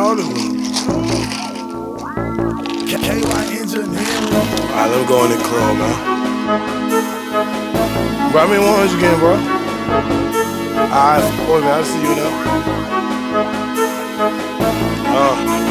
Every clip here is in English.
all of them. KY Engineering. Alright, let me go in the club, man. Bro, I mean 100 again, bro. Alright, boy, man, I'll see you now.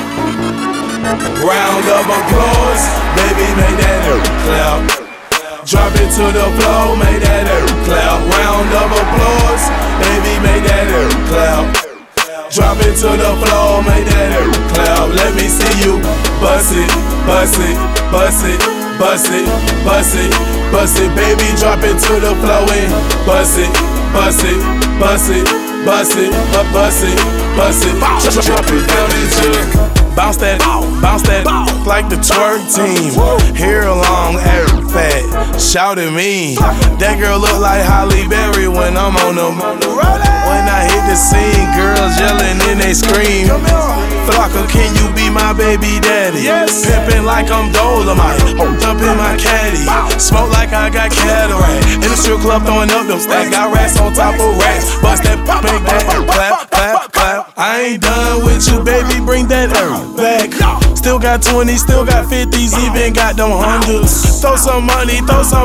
Round of applause, baby, make that clap. Drop it to the floor, make that clap. Round of applause, baby, make that clap. Drop it to the floor, make that clap. Let me see you bust it, bust it, bust it, bust it, bust it, bust it. Baby, drop it to the floor and bust it, bust it, bust it, bust it, bust it, bust it. Drop it down into it. Bounce that, like the twerk team. Hair long, air fat, shout at me. That girl look like Halle Berry when I'm on them. When I hit the scene, girls yelling and they scream. Flocka, can you be my baby daddy? Yes. Pimpin' like I'm Dolomite, up in my caddy. Smoke like I got cataract. In the strip club throwing up them stacks. Got racks on top of racks. Bust that, make that, clap, clap, clap. I ain't done with you, baby, bring that back. Still got 20s, still got 50s, even got them hundreds. Throw some money,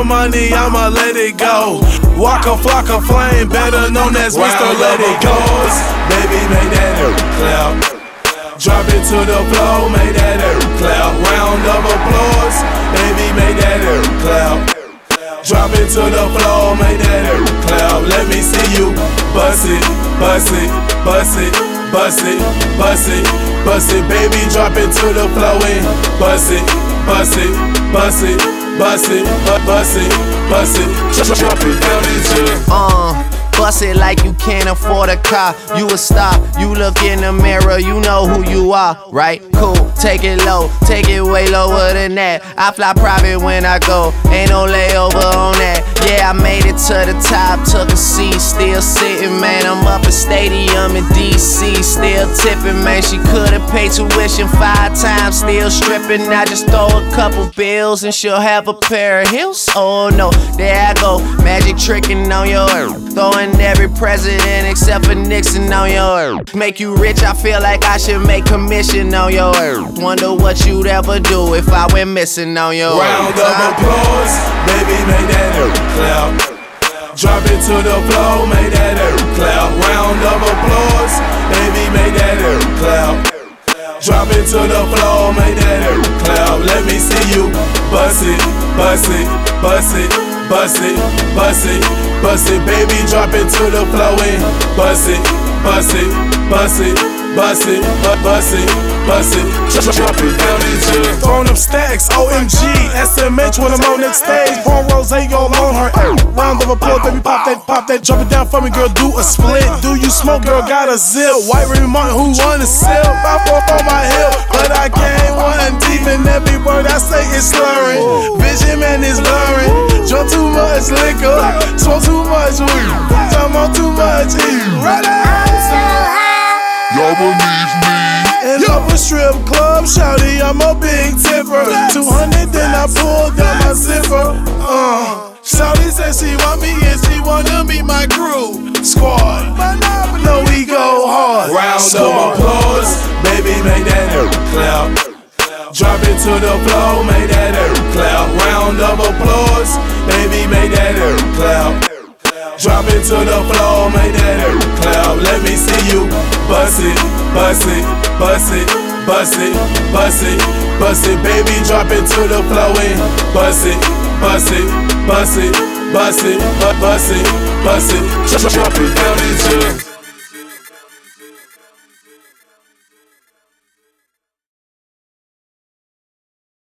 I'ma let it go. Waka Flocka Flame, better known as Mr. Let It Go. Baby, make that clap. Drop it to the floor, make that clap. Round of applause, baby, make that clap. Drop it to the floor, make that clap. Let me see you bust it, bust it, bust it, bust it, bust it, bust it. Baby, drop it to the floor and bust it, bust it, bust it, bust it, bust it, bust it. Drop it down into it. Bust it like you can't afford a car. You a star, you look in the mirror, you know who you are, right? Cool, take it low, take it way lower than that. I fly private when I go, ain't no layover on that. Yeah, I made it to the top, took a seat, still sitting, man. I'm up at Stadium in DC, still tipping, man. She could've paid tuition 5 times, still stripping. I just throw a couple bills and she'll have a pair of heels. Oh no, there I go, magic tricking on your earth. Throwing every president except for Nixon on your earth. Make you rich, I feel like I should make commission on your earth. Wonder what you'd ever do if I went missing on your Round earth. of applause, baby, make that clap. Drop it to the floor, make that clap. Round of applause, baby, make that clap. Drop it to the floor, make that clap. Let me see you bust it, bust it, bust it, bust it, bust it, bust it. Baby, drop it to the floor and bust it, bust it, bust it, bust it, bust it, bust it. Drop it down into it. Throwing up stacks, OMG, SMH when I'm on that stage. Pouring rose all on her. Round of applause, baby, pop that, drop it down for me, girl, do a split. Do you smoke, girl, got a zip. White Remy Martin, who wanna sell? My fork on my hip, but I can't one deep, and every word I say is slurring. Vision, man, is blurring. Drunk too much liquor, smoke too much weed, I'm on too much heat. Y'all believe me? And up a strip club, shawty, I'm a big tipper. 200, then I pulled down my zipper. Shawty said she want me and she wanna meet my crew. Squad, no, we go hard. Round of applause, baby, make that clap. Drop it to the floor, make that clap. Round of applause, baby, make that clap. Drop it to the floor, make that clap. Let me see you bust it, bust it, bust it, bust it, bust it, bust it. Baby, drop it to the floor and bust it, bust it, bust it, bust it, bust it, bust it. Drop it down into